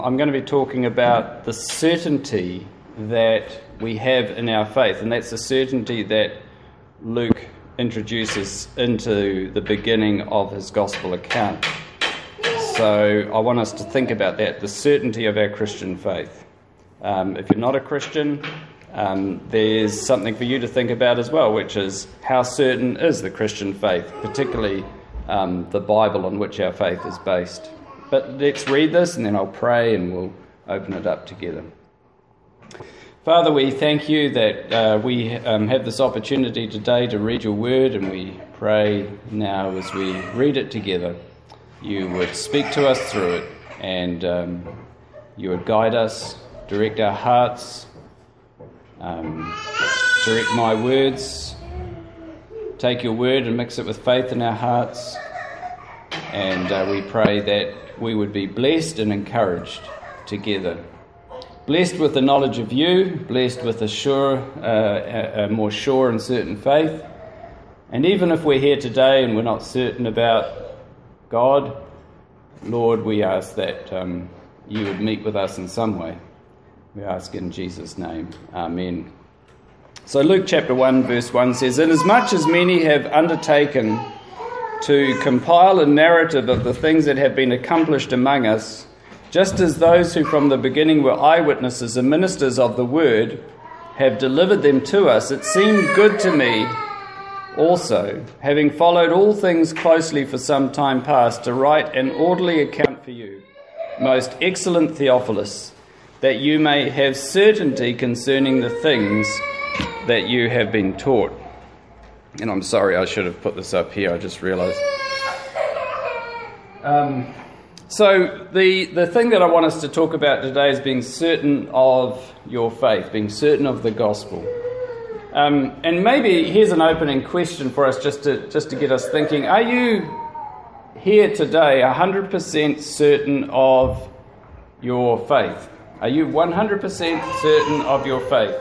I'm going to be talking about the certainty that we have in our faith, and that's the certainty that Luke introduces into the beginning of his gospel account. So I want us to think about that, the certainty of our Christian faith. If you're not a Christian, there's something for you to think about as well, which is how certain is the Christian faith, particularly the Bible on which our faith is based. But let's read this and then I'll pray and we'll open it up together. Father, we thank you that we have this opportunity today to read your word, and we pray now as we read it together, you would speak to us through it, and you would guide us, direct our hearts, direct my words, take your word and mix it with faith in our hearts, and we pray that we would be blessed and encouraged together. Blessed with the knowledge of you, blessed with a more sure and certain faith. And even if we're here today and we're not certain about God, Lord, we ask that you would meet with us in some way. We ask in Jesus' name. Amen. So Luke chapter 1 verse 1 says, "Inasmuch as many have undertaken to compile a narrative of the things that have been accomplished among us, just as those who from the beginning were eyewitnesses and ministers of the word have delivered them to us, it seemed good to me also, having followed all things closely for some time past, to write an orderly account for you, most excellent Theophilus, that you may have certainty concerning the things that you have been taught." And I'm sorry, I should have put this up here, I just realised. So the thing that I want us to talk about today is being certain of your faith, being certain of the gospel. And maybe here's an opening question for us just to get us thinking. Are you here today 100% certain of your faith? Are you 100% certain of your faith?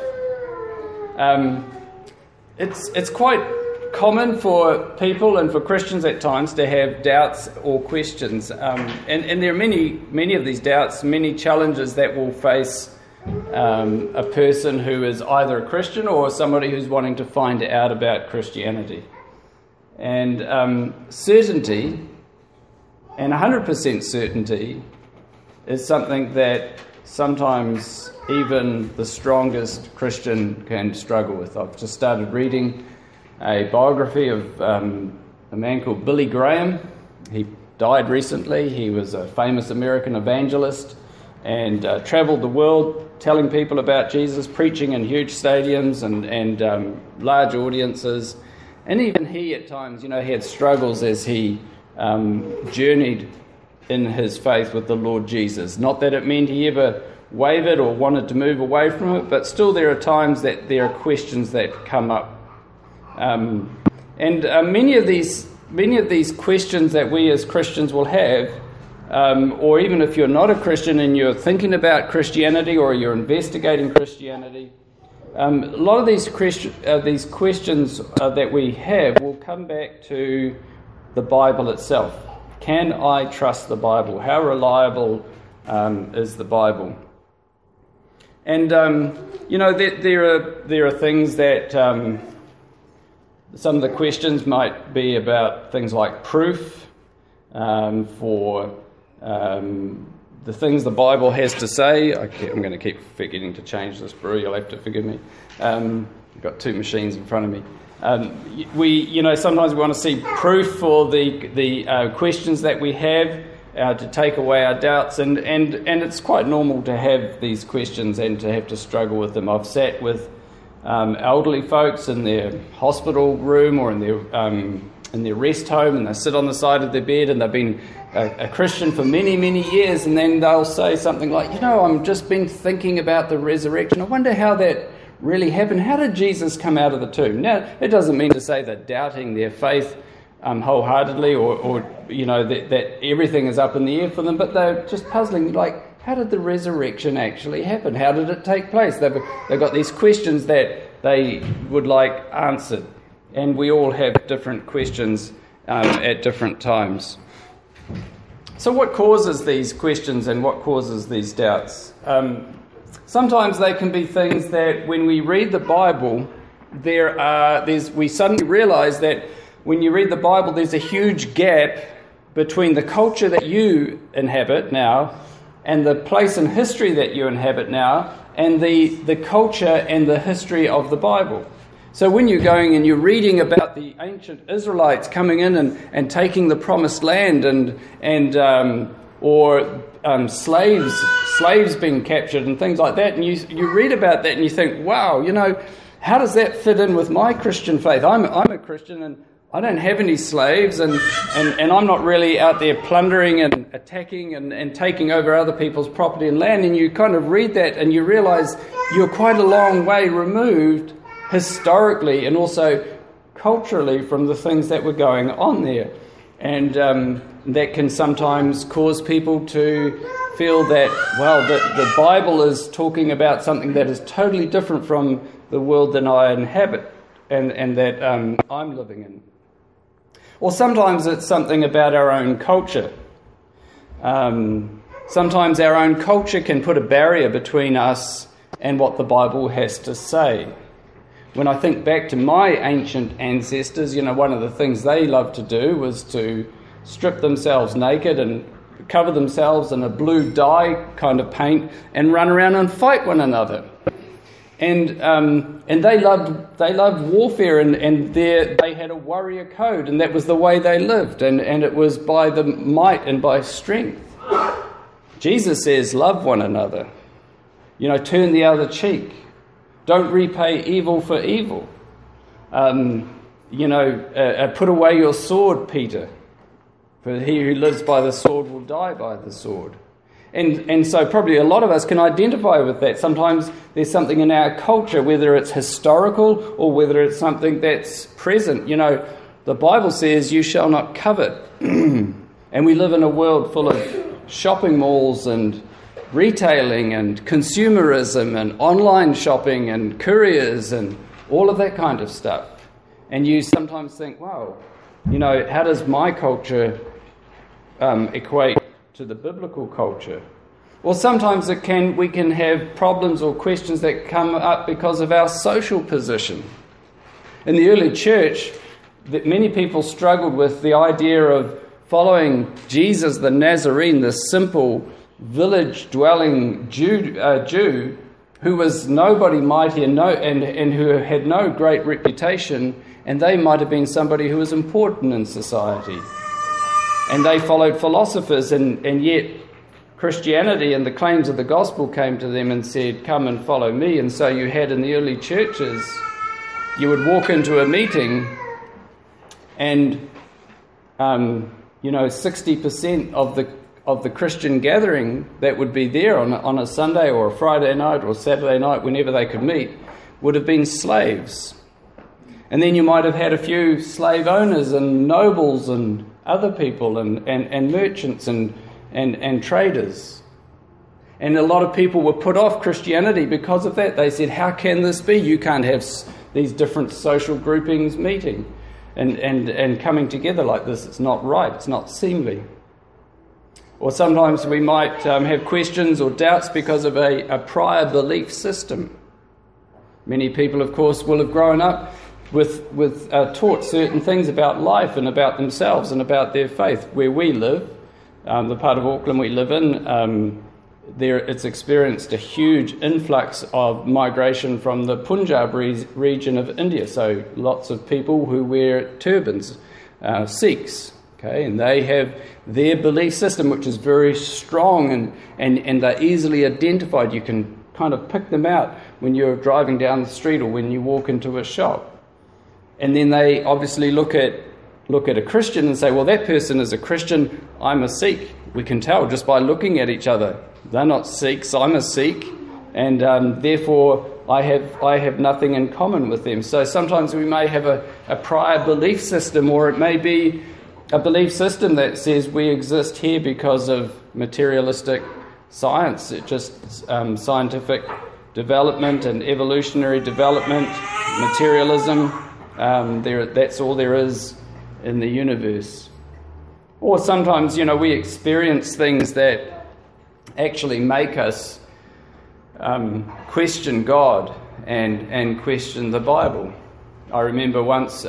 It's quite common for people and for Christians at times to have doubts or questions, and there are many of these doubts, many challenges that will face a person who is either a Christian or somebody who's wanting to find out about Christianity. And certainty, and 100% certainty, is something that sometimes even the strongest Christian can struggle with. I've just started reading a biography of a man called Billy Graham. He died recently. He was a famous American evangelist and travelled the world telling people about Jesus, preaching in huge stadiums and large audiences. And even he at times, had struggles as he journeyed in his faith with the Lord Jesus. Not that it meant he ever wavered or wanted to move away from it, but still there are times that there are questions that come up. Many of these questions that we as Christians will have, or even if you're not a Christian and you're thinking about Christianity or you're investigating Christianity, a lot of these questions that we have will come back to the Bible itself. Can I trust the Bible? How reliable is the Bible? And there are things that some of the questions might be about things like proof for the things the Bible has to say. I'm going to keep forgetting to change this brew. You'll have to forgive me. I've got two machines in front of me. Sometimes we want to see proof for the questions that we have to take away our doubts, and it's quite normal to have these questions and to have to struggle with them. I've sat with elderly folks in their hospital room or in their rest home, and they sit on the side of their bed and they've been a Christian for many, many years, and then they'll say something like, I've just been thinking about the resurrection. I wonder how that really happened. How did Jesus come out of the tomb? Now, it doesn't mean to say they're doubting their faith wholeheartedly or that everything is up in the air for them, but they're just puzzling, like, how did the resurrection actually happen? How did it take place? They've got these questions that they would like answered. And we all have different questions at different times. So what causes these questions and what causes these doubts? Sometimes they can be things that when we read the Bible, we suddenly realize that when you read the Bible, there's a huge gap between the culture that you inhabit now and the place and history that you inhabit now and the culture and the history of the Bible. So when you're going and you're reading about the ancient Israelites coming in and taking the promised land or slaves being captured and things like that, and you read about that and you think, wow, how does that fit in with my Christian faith? I'm a Christian and I don't have any slaves and I'm not really out there plundering and attacking and taking over other people's property and land. And you kind of read that and you realize you're quite a long way removed historically and also culturally from the things that were going on there. And that can sometimes cause people to feel that, well, the Bible is talking about something that is totally different from the world that I inhabit and that I'm living in. Or sometimes it's something about our own culture. Sometimes our own culture can put a barrier between us and what the Bible has to say. When I think back to my ancient ancestors, one of the things they loved to do was to strip themselves naked and cover themselves in a blue dye kind of paint and run around and fight one another. And they loved warfare and they had a warrior code, and that was the way they lived, and it was by the might and by strength. Jesus says, love one another. Turn the other cheek. Don't repay evil for evil. Put away your sword, Peter. For he who lives by the sword will die by the sword. And so probably a lot of us can identify with that. Sometimes there's something in our culture, whether it's historical or whether it's something that's present. The Bible says you shall not covet. And we live in a world full of shopping malls and retailing and consumerism and online shopping and couriers and all of that kind of stuff. And you sometimes think, wow, how does my culture equate to the biblical culture? Or sometimes we can have problems or questions that come up because of our social position. In the early church, that many people struggled with the idea of following Jesus the Nazarene, the simple village-dwelling Jew who was nobody mighty and who had no great reputation, and they might have been somebody who was important in society. And they followed philosophers, and yet Christianity and the claims of the gospel came to them and said, come and follow me. And so you had in the early churches, you would walk into a meeting and 60% of the Christian gathering that would be there on a Sunday or a Friday night or Saturday night, whenever they could meet, would have been slaves. And then you might have had a few slave owners and nobles and other people and merchants and traders. And a lot of people were put off Christianity because of that. They said, how can this be? You can't have these different social groupings meeting and coming together like this. It's not right. It's not seemly. Or sometimes we might have questions or doubts because of a prior belief system. Many people, of course, will have grown up with taught certain things about life and about themselves and about their faith. Where we live, the part of Auckland we live in, it's experienced a huge influx of migration from the Punjab region of India. So lots of people who wear turbans, Sikhs. Okay, and they have their belief system, which is very strong and they're easily identified. You can kind of pick them out when you're driving down the street or when you walk into a shop. And then they obviously look at a Christian and say, well, that person is a Christian, I'm a Sikh. We can tell just by looking at each other. They're not Sikhs, I'm a Sikh, and therefore I have nothing in common with them. So sometimes we may have a prior belief system, or it may be a belief system that says we exist here because of materialistic science. It's just scientific development and evolutionary development, materialism. That's all there is in the universe. Or sometimes, we experience things that actually make us question God and question the Bible. I remember once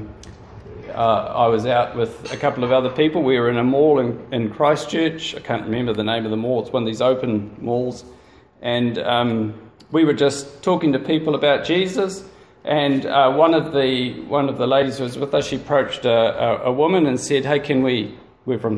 I was out with a couple of other people. We were in a mall in Christchurch. I can't remember the name of the mall. It's one of these open malls. And we were just talking to people about Jesus. And one of the ladies who was with us, she approached a woman and said, "Hey, we're from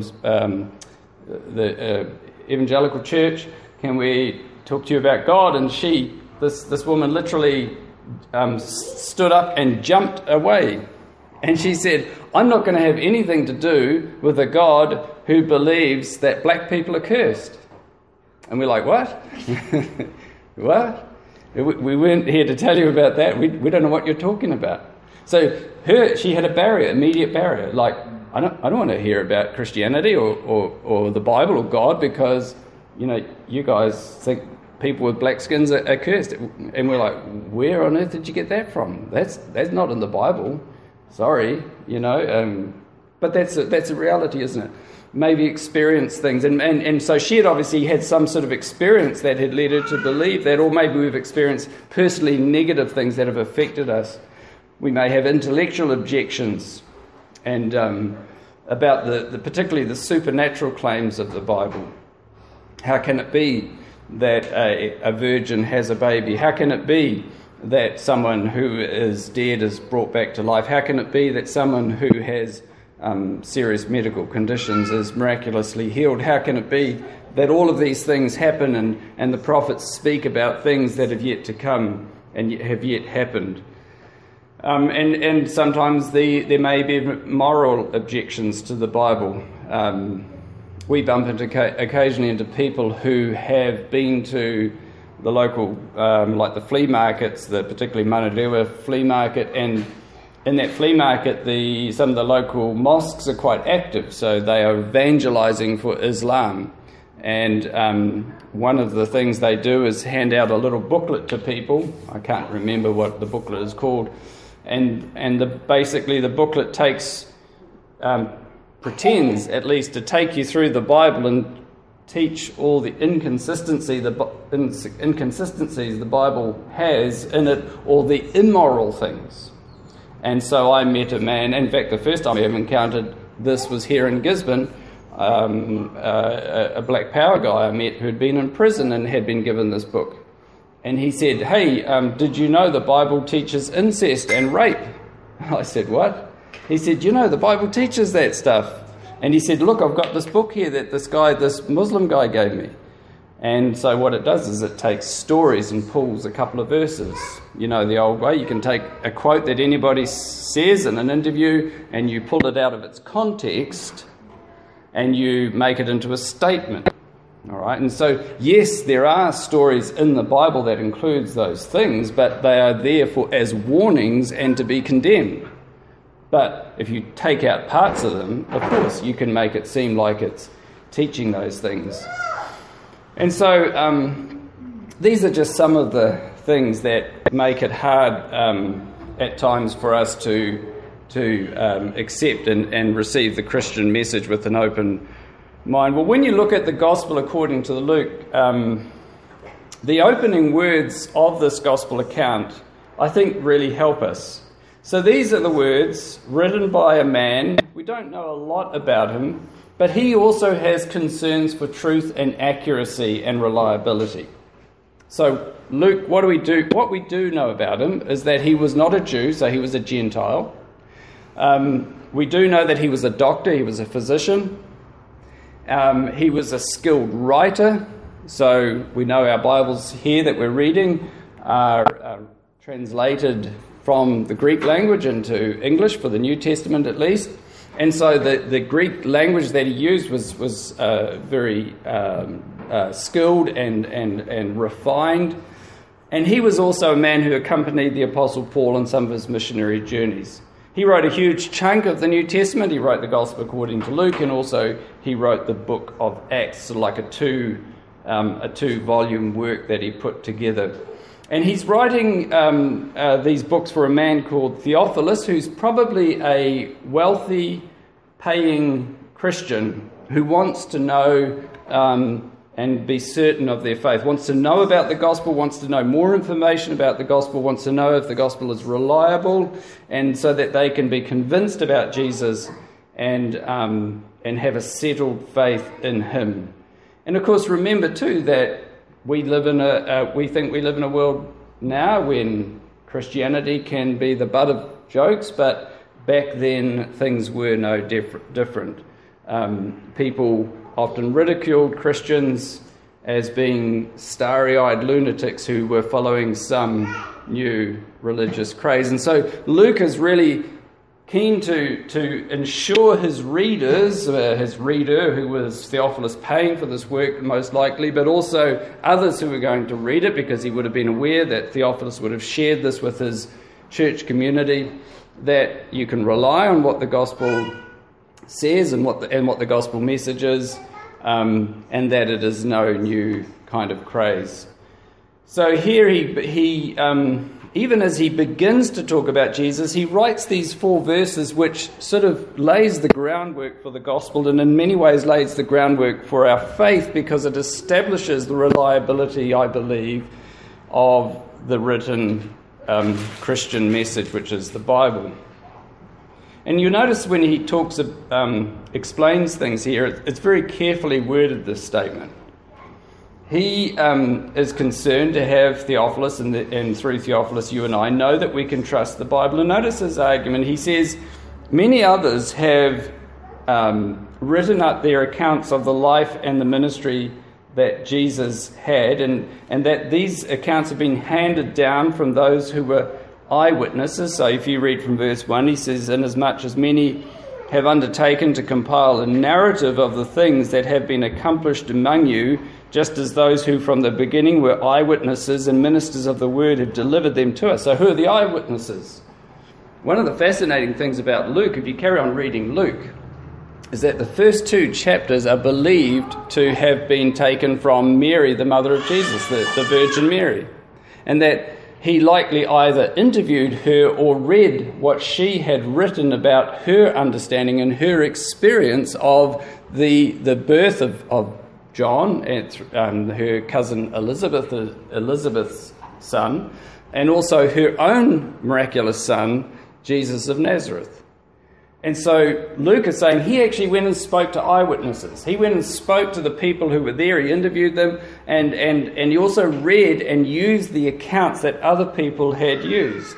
the evangelical church. Can we talk to you about God?" And this woman literally stood up and jumped away. And she said, "I'm not going to have anything to do with a God who believes that black people are cursed." And we're like, "What?" What? We weren't here to tell you about that. We don't know what you're talking about. So she had a barrier, immediate barrier. Like, I don't want to hear about Christianity or the Bible or God because, you guys think people with black skins are cursed. And we're like, where on earth did you get that from? That's not in the Bible. Sorry, but that's a reality, isn't it? Maybe experience things. And so she had obviously had some sort of experience that had led her to believe that, or maybe we've experienced personally negative things that have affected us. We may have intellectual objections and about particularly the supernatural claims of the Bible. How can it be that a virgin has a baby? How can it be that someone who is dead is brought back to life? How can it be that someone who has serious medical conditions is miraculously healed? How can it be that all of these things happen and the prophets speak about things that have yet to come and have yet happened? And sometimes there may be moral objections to the Bible. We bump occasionally into people who have been to the local, like the flea markets, particularly Manarewa flea market, and in that flea market, some of the local mosques are quite active, so they are evangelizing for Islam. And one of the things they do is hand out a little booklet to people. I can't remember what the booklet is called. And basically the booklet pretends at least to take you through the Bible and teach all the inconsistencies the Bible has in it, or the immoral things. And so I met a man. In fact, the first time I ever encountered this was here in Gisborne. A Black Power guy I met who'd been in prison and had been given this book. And he said, "Hey, did you know the Bible teaches incest and rape?" I said, "What?" He said, "The Bible teaches that stuff." And he said, "Look, I've got this book here that this Muslim guy gave me." And so what it does is it takes stories and pulls a couple of verses. The old way, you can take a quote that anybody says in an interview and you pull it out of its context and you make it into a statement. All right, and so, yes, there are stories in the Bible that includes those things, but they are there as warnings and to be condemned. But if you take out parts of them, of course, you can make it seem like it's teaching those things. And so these are just some of the things that make it hard at times for us to accept and receive the Christian message with an open mind. Well, when you look at the Gospel according to Luke, the opening words of this Gospel account, I think, really help us. So these are the words written by a man. We don't know a lot about him, but he also has concerns for truth and accuracy and reliability. So Luke, what do we do? What we do know about him is that he was not a Jew, so he was a Gentile. We do know that he was a doctor, he was a physician. He was a skilled writer. So we know our Bibles here that we're reading are translated from the Greek language into English for the New Testament at least. And so the Greek language that he used was very skilled and refined. And he was also a man who accompanied the Apostle Paul on some of his missionary journeys. He wrote a huge chunk of the New Testament. He wrote the Gospel according to Luke, and also he wrote the book of Acts, sort of like a two-volume work that he put together. And he's writing these books for a man called Theophilus, who's probably a wealthy, paying Christian who wants to know and be certain of their faith, wants to know about the gospel, wants to know more information about the gospel, wants to know if the gospel is reliable, and so that they can be convinced about Jesus and have a settled faith in him. And of course, remember too that we think we live in a world now when Christianity can be the butt of jokes, but back then things were no different. People often ridiculed Christians as being starry-eyed lunatics who were following some new religious craze. And so Luke is really keen to ensure his readers, his reader who was Theophilus paying for this work most likely, but also others who were going to read it, because he would have been aware that Theophilus would have shared this with his church community, that you can rely on what the gospel says and what the gospel message is, and that it is no new kind of craze. So here he even as he begins to talk about Jesus, he writes these 4 verses which sort of lays the groundwork for the gospel, and in many ways lays the groundwork for our faith, because it establishes the reliability, I believe, of the written Christian message, which is the Bible. And you notice when he explains things here, it's very carefully worded, this statement. He is concerned to have Theophilus, and through Theophilus you and I know that we can trust the Bible. And notice his argument. He says, many others have written up their accounts of the life and the ministry that Jesus had, and that these accounts have been handed down from those who were eyewitnesses. So if you read from verse 1, he says, inasmuch as many have undertaken to compile a narrative of the things that have been accomplished among you, just as those who from the beginning were eyewitnesses and ministers of the word have delivered them to us. So who are the eyewitnesses? One of the fascinating things about Luke, if you carry on reading Luke, is that the first 2 chapters are believed to have been taken from Mary, the mother of Jesus, the Virgin Mary, and that he likely either interviewed her or read what she had written about her understanding and her experience of the birth of John and her cousin Elizabeth's son, and also her own miraculous son, Jesus of Nazareth. And so Luke is saying he actually went and spoke to eyewitnesses. He went and spoke to the people who were there. He interviewed them, and he also read and used the accounts that other people had used.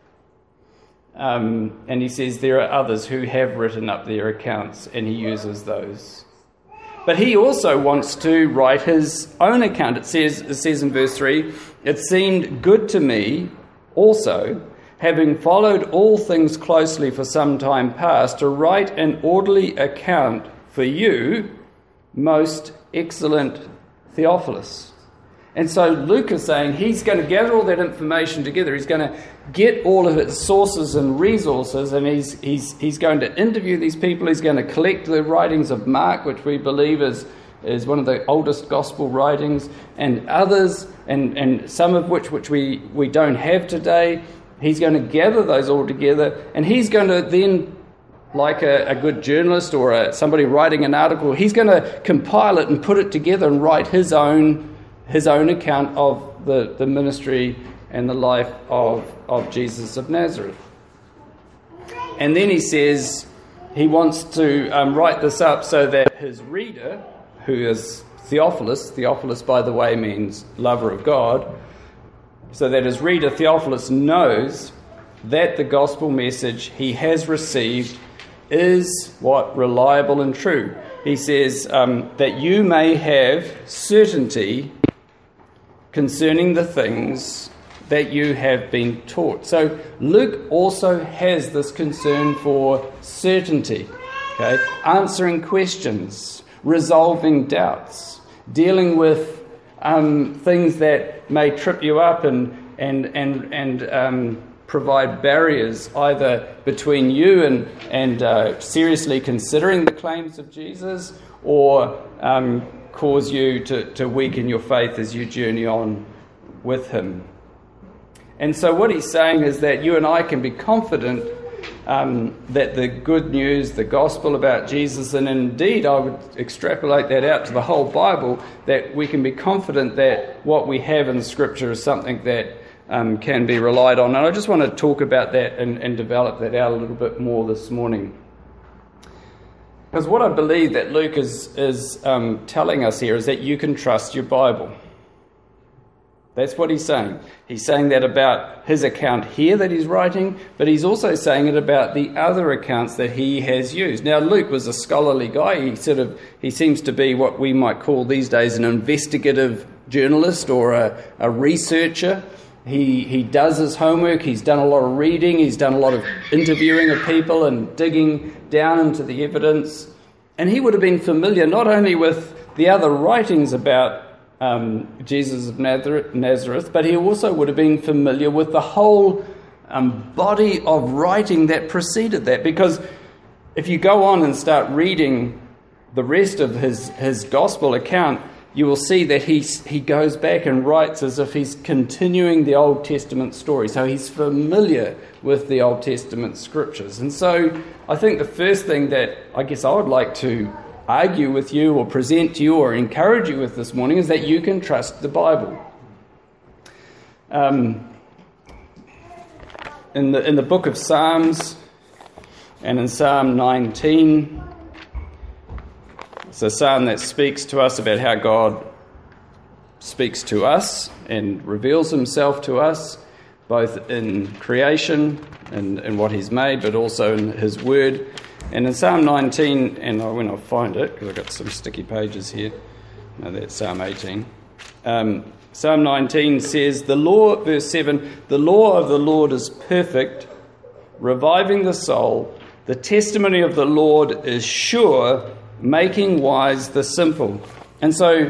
And he says there are others who have written up their accounts, and he uses those. But he also wants to write his own account. It says in verse 3, it seemed good to me also, having followed all things closely for some time past, to write an orderly account for you, most excellent Theophilus. And so Luke is saying he's going to gather all that information together. He's going to get all of its sources and resources, and he's going to interview these people. He's going to collect the writings of Mark, which we believe is one of the oldest gospel writings, and others, and some of which we don't have today. He's going to gather those all together, and he's going to then, like a good journalist or somebody writing an article, he's going to compile it and put it together and write his own account of the ministry and the life of Jesus of Nazareth. And then he says he wants to write this up so that his reader, who is Theophilus, by the way, means lover of God, so that his reader Theophilus knows that the gospel message he has received is what? Reliable and true. He says that you may have certainty concerning the things that you have been taught. So Luke also has this concern for certainty, okay? Answering questions, resolving doubts, dealing with things that may trip you up and provide barriers either between you and seriously considering the claims of Jesus, or cause you to weaken your faith as you journey on with him. And so what he's saying is that you and I can be confident that the good news, the gospel about Jesus, and indeed I would extrapolate that out to the whole Bible, that we can be confident that what we have in Scripture is something that can be relied on. And I just want to talk about that and develop that out a little bit more this morning. Because what I believe that Luke is telling us here is that you can trust your Bible. That's what he's saying. He's saying that about his account here that he's writing, but he's also saying it about the other accounts that he has used. Now, Luke was a scholarly guy. He seems to be what we might call these days an investigative journalist or a researcher. He does his homework. He's done a lot of reading. He's done a lot of interviewing of people and digging down into the evidence. And he would have been familiar not only with the other writings about Jesus of Nazareth, but he also would have been familiar with the whole body of writing that preceded that. Because if you go on and start reading the rest of his gospel account, you will see that he goes back and writes as if he's continuing the Old Testament story. So he's familiar with the Old Testament scriptures. And so I think the first thing that I guess I would like to argue with you or present to you or encourage you with this morning is that you can trust the Bible. In the book of Psalms and in Psalm 19, it's a psalm that speaks to us about how God speaks to us and reveals himself to us, both in creation and in what he's made, but also in his word. And in Psalm 19, and when I find it, because I've got some sticky pages here. No, that's Psalm 18. Psalm 19 says, verse 7, "The law of the Lord is perfect, reviving the soul. The testimony of the Lord is sure, making wise the simple." And so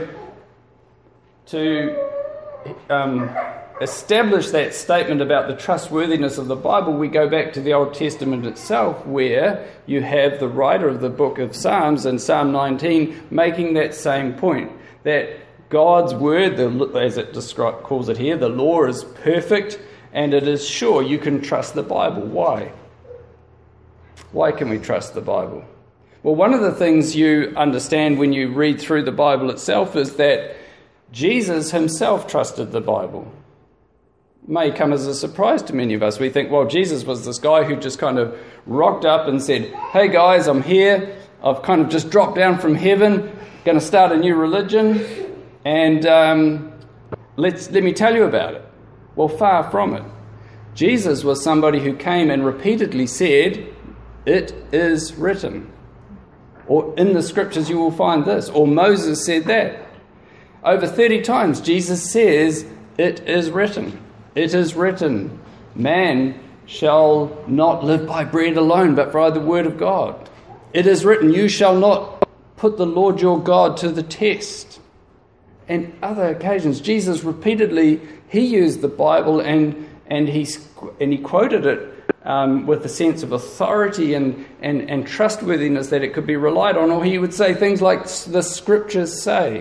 to establish that statement about the trustworthiness of the Bible, we go back to the Old Testament itself, where you have the writer of the book of Psalms in Psalm 19 making that same point, that God's word, as it calls it here, the law is perfect and it is sure. You can trust the Bible. Why? Why can we trust the Bible? Well, one of the things you understand when you read through the Bible itself is that Jesus himself trusted the Bible. It may come as a surprise to many of us. We think, well, Jesus was this guy who just kind of rocked up and said, "Hey guys, I'm here. I've kind of just dropped down from heaven, going to start a new religion, and let me tell you about it." Well, far from it. Jesus was somebody who came and repeatedly said, "It is written." Or in the scriptures you will find this. Or Moses said that. Over 30 times Jesus says, "It is written. It is written, man shall not live by bread alone, but by the word of God. It is written, you shall not put the Lord your God to the test." And other occasions, Jesus repeatedly, he used the Bible and he quoted it with a sense of authority and trustworthiness that it could be relied on. Or he would say things like, "The scriptures say."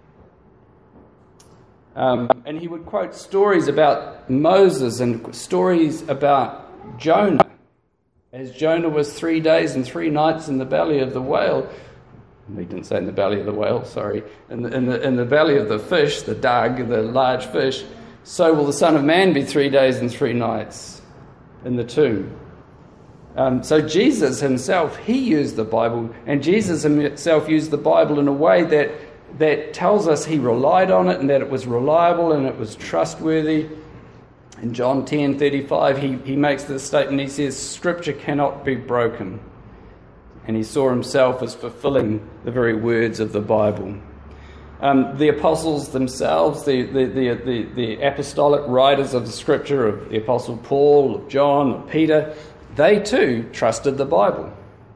And he would quote stories about Moses and stories about Jonah. As Jonah was 3 days and 3 nights in the belly of the whale. He didn't say in the belly of the whale, sorry. In the belly of the fish, the dag, the large fish. So will the Son of Man be 3 days and 3 nights in the tomb. So Jesus himself, he used the Bible. And Jesus himself used the Bible in a way that tells us he relied on it and that it was reliable and it was trustworthy. In John 10:35, he makes this statement. He says, "Scripture cannot be broken." And he saw himself as fulfilling the very words of the Bible. The apostles themselves, the apostolic writers of the Scripture, of the Apostle Paul, of John, of Peter, they too trusted the Bible.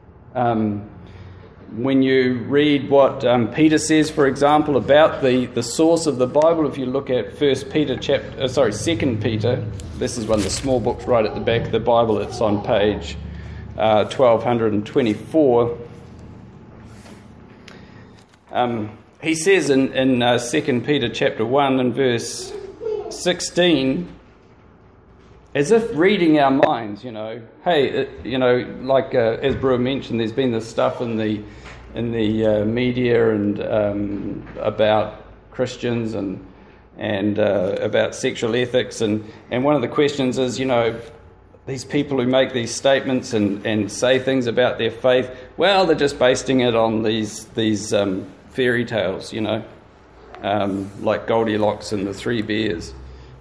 When you read what Peter says, for example, about the source of the Bible, if you look at 2 Peter, this is one of the small books right at the back of the Bible. It's on page 1224. He says in 2 Peter chapter 1 and verse 16, as if reading our minds, Hey, like as Brewer mentioned, there's been this stuff in the media and about Christians and about sexual ethics, and one of the questions is, these people who make these statements and say things about their faith, well, they're just basing it on these fairy tales, like Goldilocks and the Three Bears.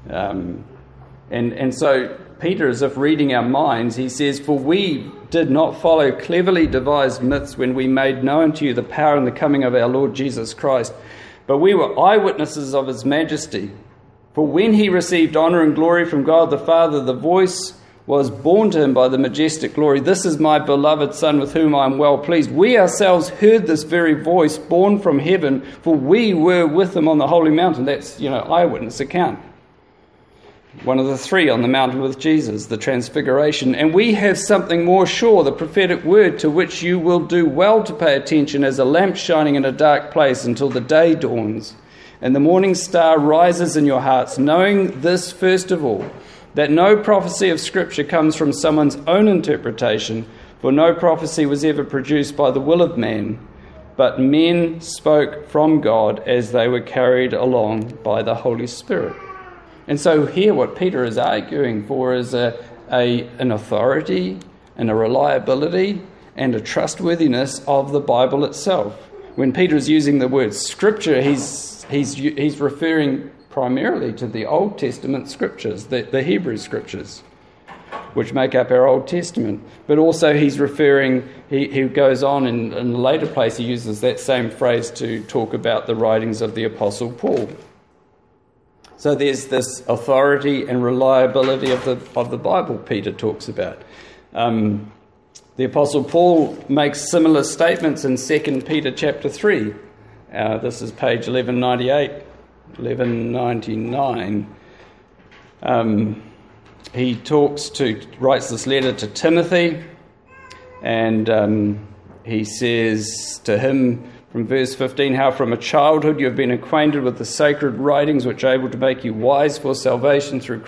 And so Peter, as if reading our minds, he says, "For we did not follow cleverly devised myths when we made known to you the power and the coming of our Lord Jesus Christ, but we were eyewitnesses of his majesty. For when he received honour and glory from God the Father, the voice was borne to him by the majestic glory, 'This is my beloved Son with whom I am well pleased.' We ourselves heard this very voice borne from heaven, for we were with him on the holy mountain." That's, eyewitness account. One of the three on the mountain with Jesus, the transfiguration. "And we have something more sure, the prophetic word, to which you will do well to pay attention as a lamp shining in a dark place until the day dawns and the morning star rises in your hearts, knowing this first of all, that no prophecy of Scripture comes from someone's own interpretation, for no prophecy was ever produced by the will of man, but men spoke from God as they were carried along by the Holy Spirit." And so here what Peter is arguing for is an authority and a reliability and a trustworthiness of the Bible itself. When Peter is using the word Scripture, he's referring primarily to the Old Testament Scriptures, the Hebrew Scriptures, which make up our Old Testament. But also he's referring, he goes on in a later place, he uses that same phrase to talk about the writings of the Apostle Paul. So there's this authority and reliability of the Bible Peter talks about. The Apostle Paul makes similar statements in 2 Peter chapter 3. This is page 1199. He writes this letter to Timothy, and he says to him from verse 15, "How from a childhood you have been acquainted with the sacred writings which are able to make you wise for salvation through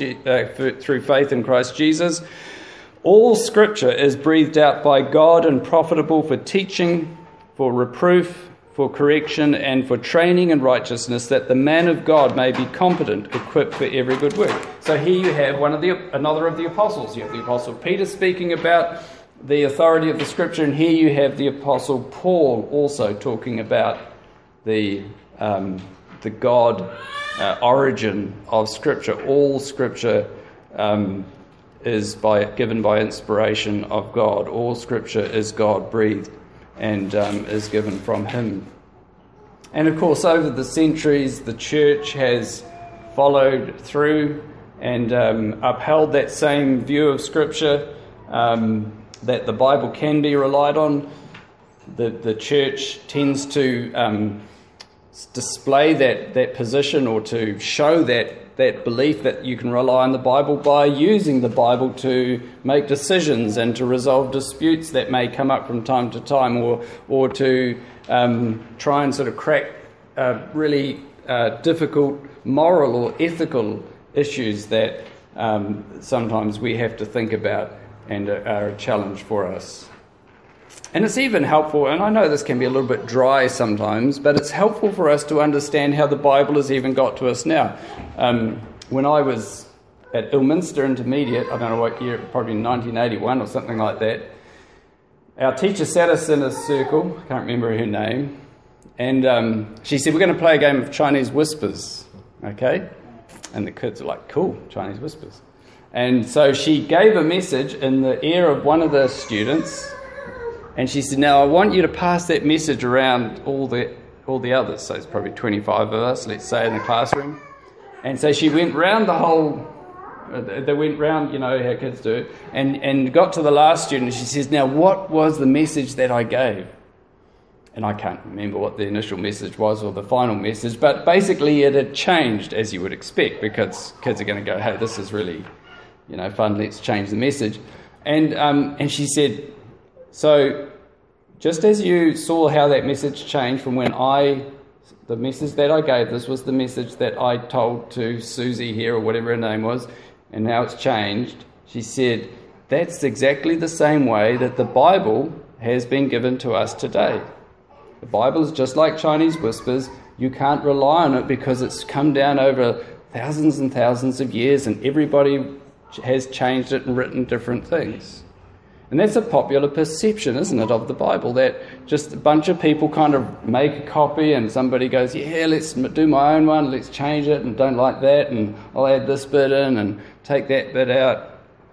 faith in Christ Jesus. All Scripture is breathed out by God and profitable for teaching, for reproof, for correction, and for training in righteousness, that the man of God may be competent, equipped for every good work." So here you have another of the apostles. You have the Apostle Peter speaking about the authority of the Scripture, and here you have the Apostle Paul also talking about the God origin of Scripture. All Scripture is given by inspiration of God. All Scripture is God-breathed and is given from him. And of course, over the centuries, the church has followed through and upheld that same view of Scripture, that the Bible can be relied on. The church tends to display that position, or to show that belief that you can rely on the Bible by using the Bible to make decisions and to resolve disputes that may come up from time to time, or to try and sort of crack really difficult moral or ethical issues that sometimes we have to think about and are a challenge for us. And it's even helpful, and I know this can be a little bit dry sometimes, but it's helpful for us to understand how the Bible has even got to us now. When I was at Ilminster Intermediate, I don't know what year, probably 1981 or something like that, our teacher sat us in a circle, I can't remember her name, and she said, "We're going to play a game of Chinese whispers," okay? And the kids are like, "Cool, Chinese whispers." And so she gave a message in the ear of one of the students, and she said, "Now I want you to pass that message around all the others." So it's probably 25 of us, let's say, in the classroom. And so she went round the whole, they went round, how kids do, and got to the last student, and she says, "Now what was the message that I gave?" And I can't remember what the initial message was or the final message, but basically it had changed, as you would expect, because kids are going to go, "Hey, this is really fun, let's change the message." And she said, "So just as you saw how that message changed from when the message that I gave, this was the message that I told to Susie here," or whatever her name was, and how it's changed, she said, that's exactly the same way that the Bible has been given to us today. The Bible is just like Chinese whispers. You can't rely on it because it's come down over thousands and thousands of years and everybody has changed it and written different things. And that's a popular perception, isn't it, of the Bible, that just a bunch of people kind of make a copy and somebody goes, yeah, let's do my own one, let's change it, and don't like that, and I'll add this bit in and take that bit out.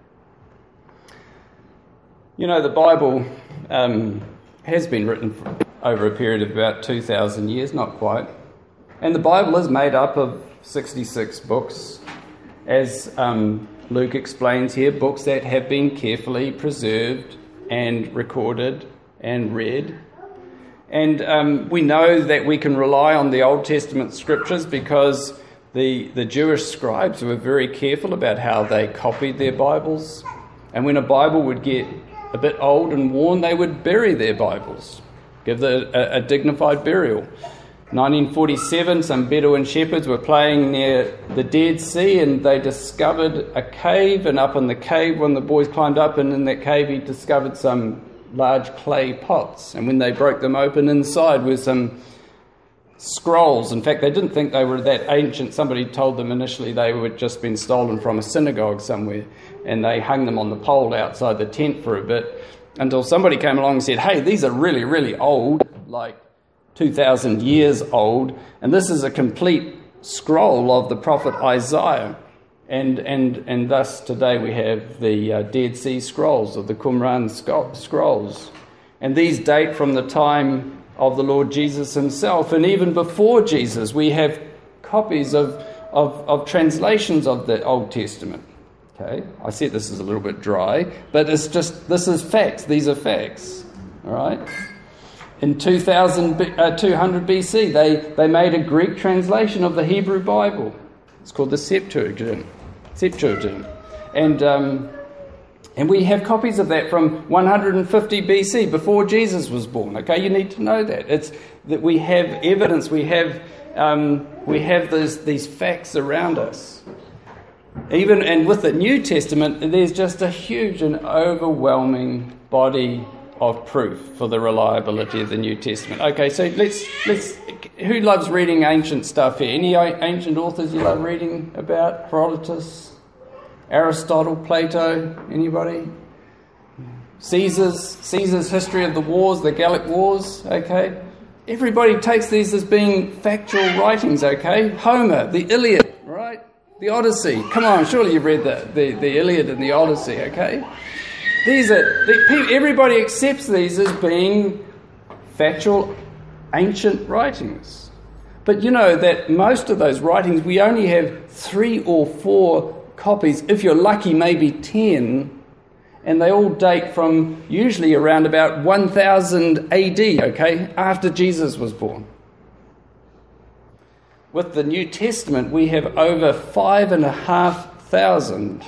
You know, the Bible has been written over a period of about 2,000 years, not quite. And the Bible is made up of 66 books, as Luke explains here, books that have been carefully preserved and recorded and read. And we know that we can rely on the Old Testament scriptures because the Jewish scribes were very careful about how they copied their Bibles. And when a Bible would get a bit old and worn, they would bury their Bibles, give it a dignified burial. 1947, some Bedouin shepherds were playing near the Dead Sea and they discovered a cave, and up in the cave, one of the boys climbed up, and in that cave he discovered some large clay pots, and when they broke them open, inside were some scrolls. In fact, they didn't think they were that ancient. Somebody told them initially they had just been stolen from a synagogue somewhere, and they hung them on the pole outside the tent for a bit until somebody came along and said, hey, these are really, really old, like 2,000 years old, and this is a complete scroll of the prophet Isaiah. And thus today we have the Dead Sea Scrolls, or the Qumran Scrolls. And these date from the time of the Lord Jesus himself. And even before Jesus, we have copies of translations of the Old Testament. Okay, I said this is a little bit dry, but it's just, this is facts. These are facts. All right? In 200 BC, they made a Greek translation of the Hebrew Bible. It's called the Septuagint. And we have copies of that from 150 BC, before Jesus was born. Okay, you need to know that. It's that we have evidence, we have these facts around us. Even and with the New Testament, there's just a huge and overwhelming body of proof for the reliability of the New Testament. Okay, so let's who loves reading ancient stuff here? Any ancient authors you love reading about? Herodotus, Aristotle, Plato, anybody? Caesar's history of the wars, the Gallic Wars, okay? Everybody takes these as being factual writings, okay? Homer, the Iliad, right? The Odyssey. Come on, surely you've read the Iliad and the Odyssey, okay? Everybody accepts these as being factual, ancient writings. But you know that most of those writings, we only have 3 or 4 copies, if you're lucky, maybe 10, and they all date from usually around about 1000 AD, okay, after Jesus was born. With the New Testament, we have over 5,500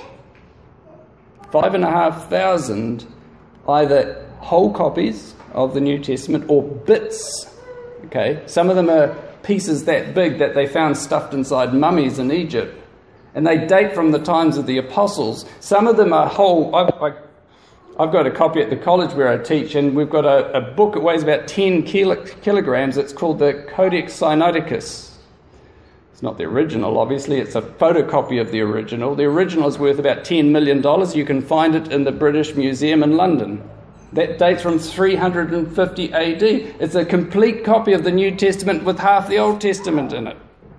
either whole copies of the New Testament or bits. Okay, some of them are pieces that big that they found stuffed inside mummies in Egypt, and they date from the times of the apostles. Some of them are whole. I've got a copy at the college where I teach, and we've got a book that weighs about 10 kilograms. It's called the Codex Sinaiticus. It's not the original, obviously. It's a photocopy of the original. The original is worth about $10 million. You can find it in the British Museum in London. That dates from 350 AD. It's a complete copy of the New Testament with half the Old Testament in it.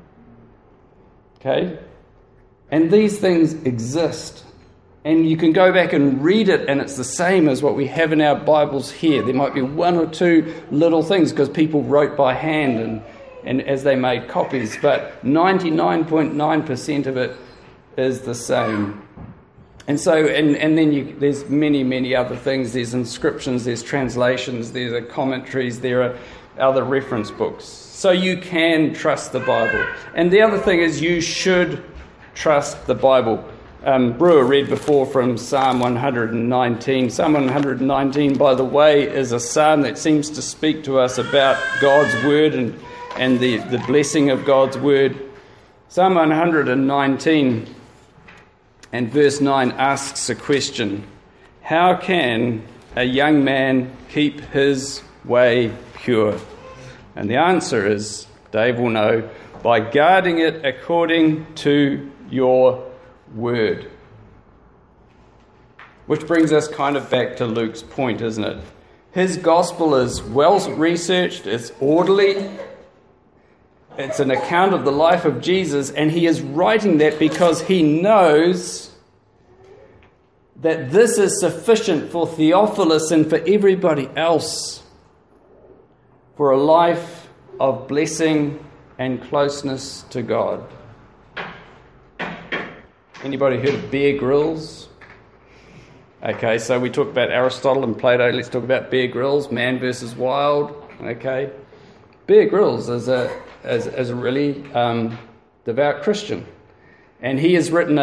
Okay? And these things exist. And you can go back and read it, and it's the same as what we have in our Bibles here. There might be 1 or 2 little things because people wrote by hand and as they made copies, but 99.9% of it is the same. And so, and then there's many other things. There's inscriptions, there's translations, there are commentaries, there are other reference books. So you can trust the Bible. And the other thing is you should trust the Bible. Brewer read before from Psalm 119. Psalm 119, by the way, is a psalm that seems to speak to us about God's word and the blessing of God's word. Psalm 119 And verse 9 asks a question: how can a young man keep his way pure? And the answer is, Dave will know, by guarding it according to your word. Which brings us kind of back to Luke's point, isn't it? His gospel is well researched, it's orderly, it's an account of the life of Jesus, and he is writing that because he knows that this is sufficient for Theophilus and for everybody else for a life of blessing and closeness to God. Anybody heard of Bear Grylls? Okay, so we talked about Aristotle and Plato. Let's talk about Bear Grylls, Man versus Wild. Okay, Bear Grylls is a really devout Christian, and he has written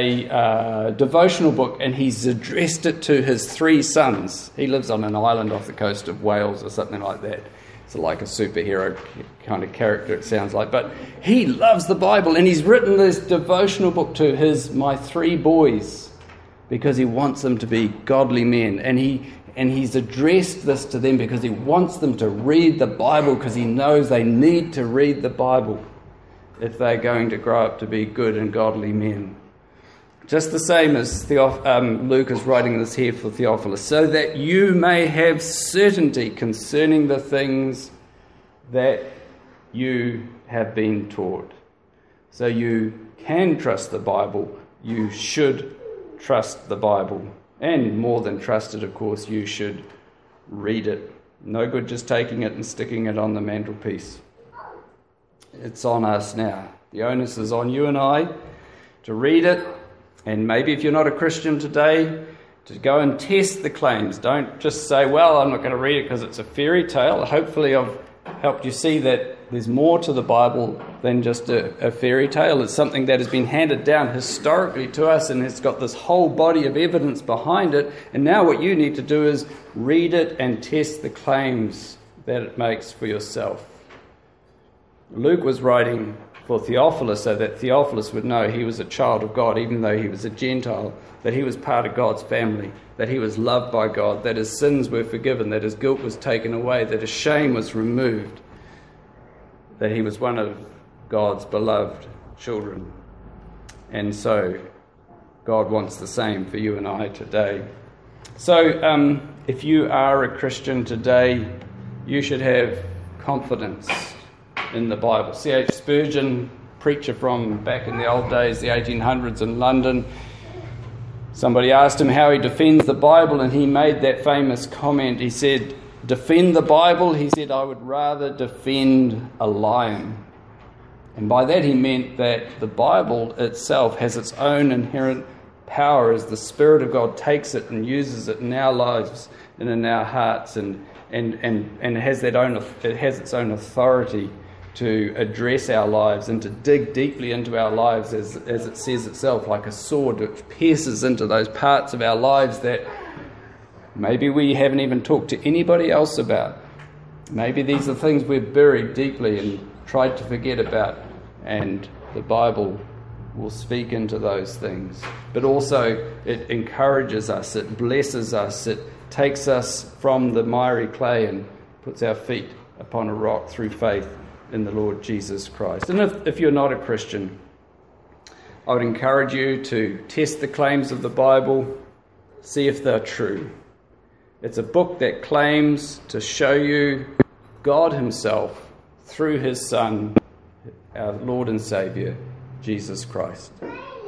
a devotional book, and he's addressed it to his 3 sons. He lives on an island off the coast of Wales or something like that. It's like a superhero kind of character, it sounds like. But he loves the Bible, and he's written this devotional book to my 3 boys because he wants them to be godly men. And he's addressed this to them because he wants them to read the Bible, because he knows they need to read the Bible if they're going to grow up to be good and godly men. Just the same as Luke is writing this here for Theophilus, so that you may have certainty concerning the things that you have been taught. So you can trust the Bible. You should trust the Bible. And more than trust it, of course, you should read it. No good just taking it and sticking it on the mantelpiece. It's on us now. The onus is on you and I to read it. And maybe if you're not a Christian today, to go and test the claims. Don't just say, well, I'm not going to read it because it's a fairy tale. Hopefully I've helped you see that there's more to the Bible than just a fairy tale. It's something that has been handed down historically to us, and it's got this whole body of evidence behind it. And now what you need to do is read it and test the claims that it makes for yourself. Luke was writing for Theophilus so that Theophilus would know he was a child of God, even though he was a Gentile, that he was part of God's family, that he was loved by God, that his sins were forgiven, that his guilt was taken away, that his shame was removed, that he was one of God's beloved children. And so God wants the same for you and I today. So if you are a Christian today, you should have confidence in the Bible. C.H. Spurgeon, preacher from back in the old days, the 1800s in London, somebody asked him how he defends the Bible, and he made that famous comment. He said, defend the Bible? He said, I would rather defend a lion. And by that he meant that the Bible itself has its own inherent power as the Spirit of God takes it and uses it in our lives and in our hearts, and it has its own authority to address our lives and to dig deeply into our lives, as it says itself, like a sword which pierces into those parts of our lives that maybe we haven't even talked to anybody else about. Maybe these are things we've buried deeply and tried to forget about, and the Bible will speak into those things. But also it encourages us, it blesses us, it takes us from the miry clay and puts our feet upon a rock through faith in the Lord Jesus Christ. And if you're not a Christian, I would encourage you to test the claims of the Bible, see if they're true. It's a book that claims to show you God himself through his Son, our Lord and Saviour, Jesus Christ.